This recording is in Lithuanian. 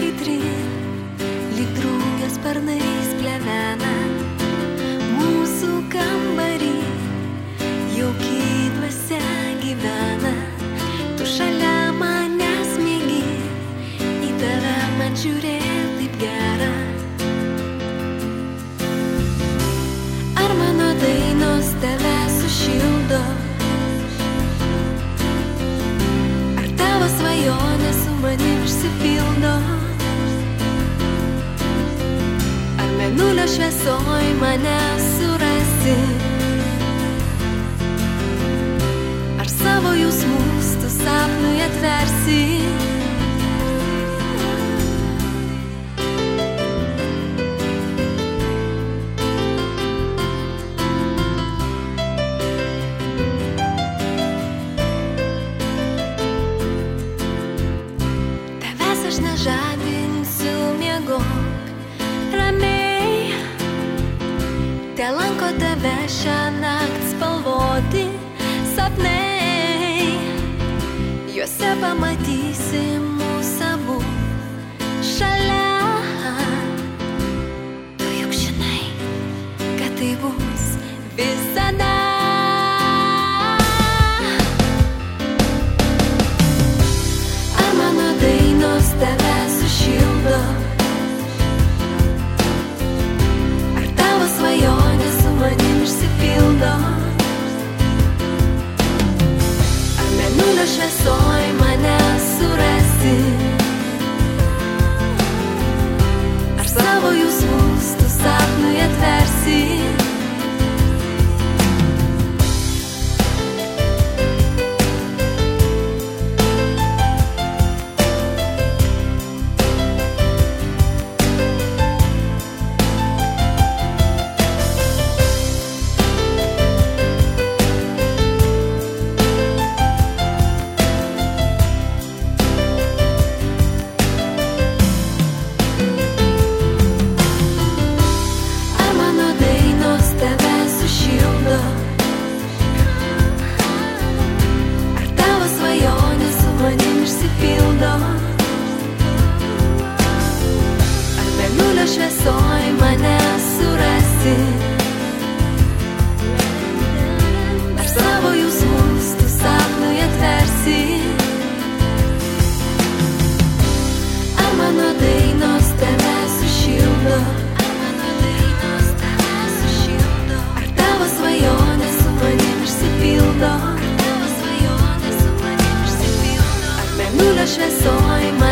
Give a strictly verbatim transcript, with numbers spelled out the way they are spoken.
kaitri, lyg drugės sparnais plevena. Mūsų kambarį jauki dvasia gyvena. Tu šalia manęs mėgi, į tave man žiūrėt taip gera. Ar mano dainos tave sušildo? Ar tavo svajonė su manim išsipildo? Ar mėnulio šviesoj mane surasi? Ar savo jausmus tu sapnui atversi? Aš nežadinsiu, miegok ramiai. Te lanko tave šią naktį spalvoti sapnai. Juose pamatysi mūsų abu šalia. Tu juk žinai, kad tai bus visada. Tave sušildo? Ar tavo svajonė su manim išsipildo? Ar mėnulio šviesoj mane surasi? Ar savo jausmus tu sapnui atversi? Šviesoj mane surasi? Ar savo jausmus tu sapnui atversi? Ar mano dainos tave sušildo? Ar tavo svajonė su manim išsipildo? Ar mėnulio šviesoj mane